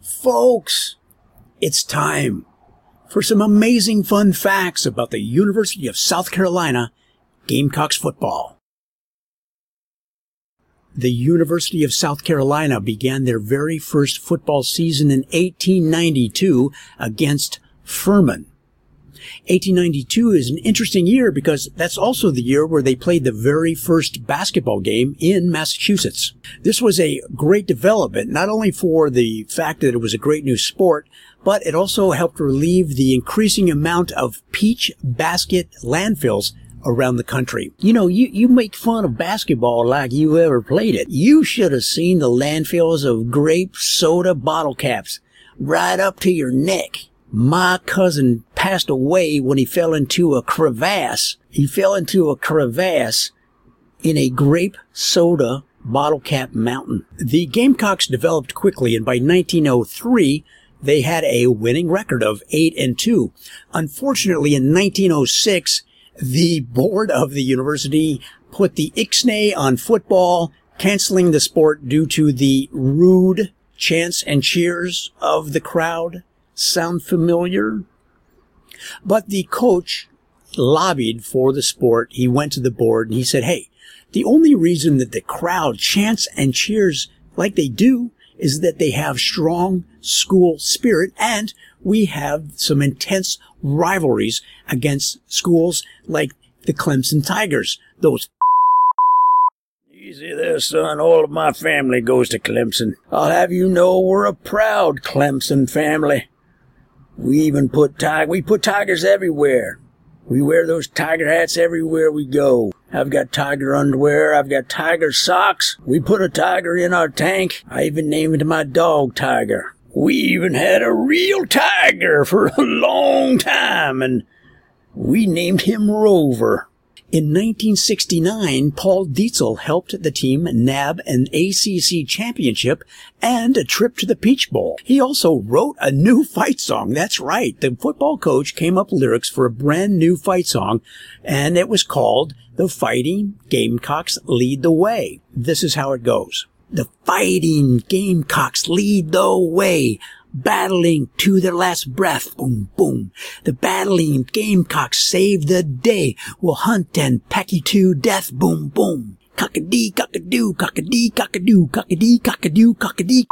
Folks, it's time for some amazing fun facts about the University of South Carolina Gamecocks football. The University of South Carolina began their very first football season in 1892 against Furman. 1892 is an interesting year because that's also the year where they played the very first basketball game in Massachusetts. This was a great development, not only for the fact that it was a great new sport, but it also helped relieve the increasing amount of peach basket landfills around the country. You know, you make fun of basketball like you ever played it. You should have seen the landfills of grape soda bottle caps right up to your neck. My cousin passed away when he fell into a crevasse. He fell into a crevasse in a grape soda bottle cap mountain. The Gamecocks developed quickly, and by 1903, they had a winning record of 8-2. Unfortunately, in 1906, the board of the university put the ixnay on football, canceling the sport due to the rude chants and cheers of the crowd. Sound familiar? But the coach lobbied for the sport. He went to the board and he said, hey, the only reason that the crowd chants and cheers like they do is that they have strong school spirit, and we have some intense rivalries against schools like the Clemson Tigers. Those easy there, son. All of my family goes to Clemson. I'll have you know we're a proud Clemson family. We put tigers everywhere. We wear those tiger hats everywhere we go. I've got tiger underwear. I've got tiger socks. We put a tiger in our tank. I even named my dog Tiger. We even had a real tiger for a long time, and we named him Rover. In 1969, Paul Dietzel helped the team nab an ACC championship and a trip to the Peach Bowl. He also wrote a new fight song. That's right. The football coach came up with lyrics for a brand new fight song, and it was called The Fighting Gamecocks Lead the Way. This is how it goes. The Fighting Gamecocks lead the way, battling to their last breath, boom, boom. The battling Gamecocks save the day, will hunt and peck you to death, boom, boom. Cockadee, cockadoo, cockadee, cockadoo, cockadee, cockadoo, cockadee.